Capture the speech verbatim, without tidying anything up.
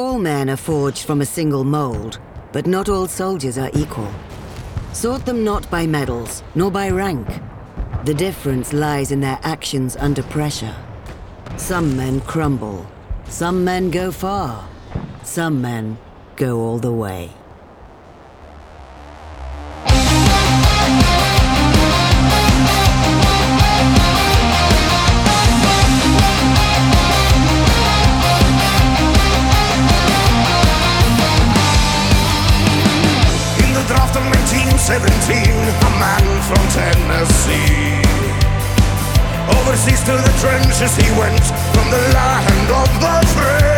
All men are forged from a single mold, but not all soldiers are equal. Sort them not by medals, nor by rank. The difference lies in their actions under pressure. Some men crumble, some men go far, some men go all the way. Draft of nineteen seventeen, a man from Tennessee. Overseas to the trenches he went, from the land of the free.